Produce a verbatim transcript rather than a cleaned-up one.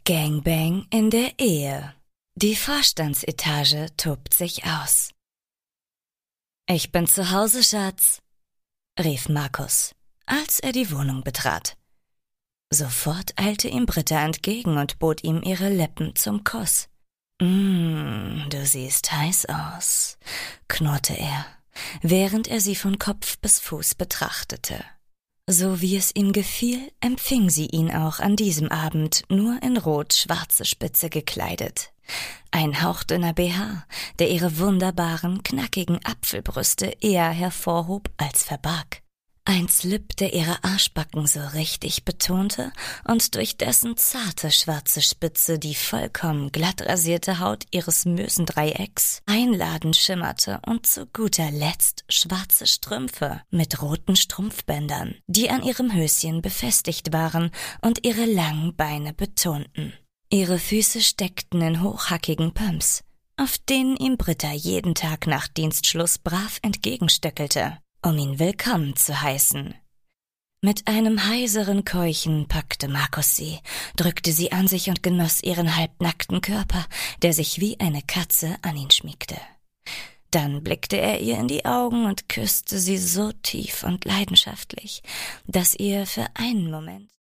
Gangbang in der Ehe. Die Vorstandsetage tobt sich aus. »Ich bin zu Hause, Schatz«, rief Markus, als er die Wohnung betrat. Sofort eilte ihm Britta entgegen und bot ihm ihre Lippen zum Kuss. »Mm, du siehst heiß aus«, knurrte er, während er sie von Kopf bis Fuß betrachtete. So wie es ihm gefiel, empfing sie ihn auch an diesem Abend nur in rot-schwarze Spitze gekleidet. Ein hauchdünner B H, der ihre wunderbaren, knackigen Apfelbrüste eher hervorhob als verbarg. Ein Slip, der ihre Arschbacken so richtig betonte und durch dessen zarte schwarze Spitze die vollkommen glatt rasierte Haut ihres Mösendreiecks einladend schimmerte, und zu guter Letzt schwarze Strümpfe mit roten Strumpfbändern, die an ihrem Höschen befestigt waren und ihre langen Beine betonten. Ihre Füße steckten in hochhackigen Pumps, auf denen ihm Britta jeden Tag nach Dienstschluss brav entgegenstöckelte, um ihn willkommen zu heißen. Mit einem heiseren Keuchen packte Markus sie, drückte sie an sich und genoss ihren halbnackten Körper, der sich wie eine Katze an ihn schmiegte. Dann blickte er ihr in die Augen und küsste sie so tief und leidenschaftlich, dass ihr für einen Moment